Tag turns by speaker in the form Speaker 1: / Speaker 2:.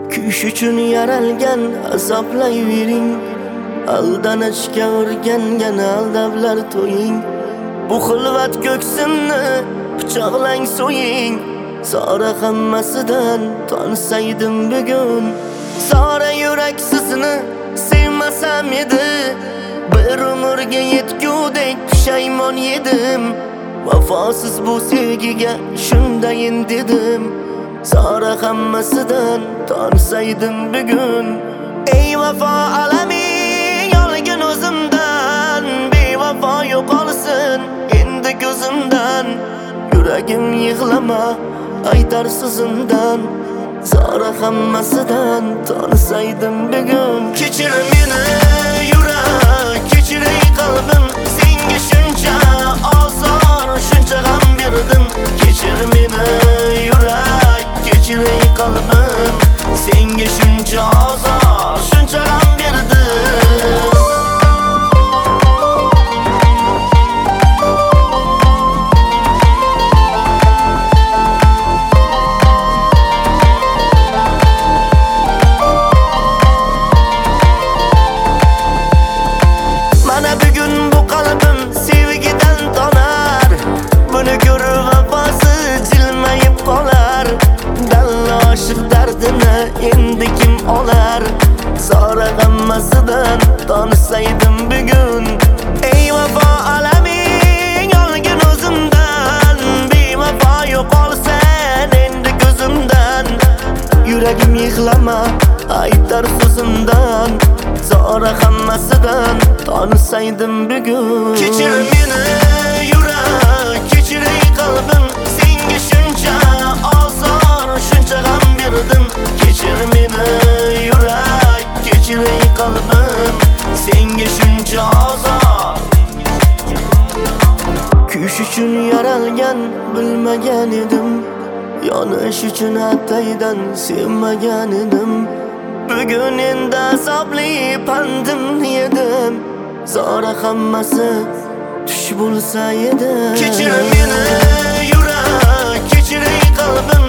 Speaker 1: Kuyish uchun yaralgan azoblayvering. Aldanishga o'rgangan aldablar to'ying. Bu xilvat ko'ksimni pichoqlang so'ying. Zora hammasidan tonsaydim bugun. Zora yurak sizni sevmasam edi. Bir umrga yetgudek pushaymon yedim. Vafosiz bu sevgiga shundayin dedim. Zora hammasidan tonsaydim bugun. Ey vafo alamin yolgin o'zimdan. Bevafo yo'qolsin endi ko'zimdan. Yuragim yig'lama aytar so'zimdan. Zora hammasidan tonsaydim bugun. Kechir meni yurak, kechir ey qalbim. Senga shuncha ozor, shuncha g'am berdim. Kechir meni yurak, kechir ey qalbim. Senga shuncha ozor, shuncha g'am berdim. Mana bugun bu qalbim sevgidan tonar. Buni ko'rib vafosi jilmayib qolar. Dalloshib dardini endi kim olar? Zora hammasidan tonsaydim bugun. Ey vafo alamin yolgin o'zimdan. Bevafo yo'qolsan endi ko'zimdan. Yuragim yig'lama aytar so'zimdan. Zora hammasidan tonsaydim bugun. Kechir meni yurak, kechir ey qalbim. Senga shuncha ozor, shuncha g'am berdim. Kechir meni yurak, kechir ey qalbim. Senga shuncha ozor. Kuyish uchun yaralgan bilmagan edim. Yonish uchun ataydan sevmagan edim. Bugun endi azobli pandim yedim. Zora hammasi tush bo'lsa edi. Kechir meni yurak, kechir ey qalbim.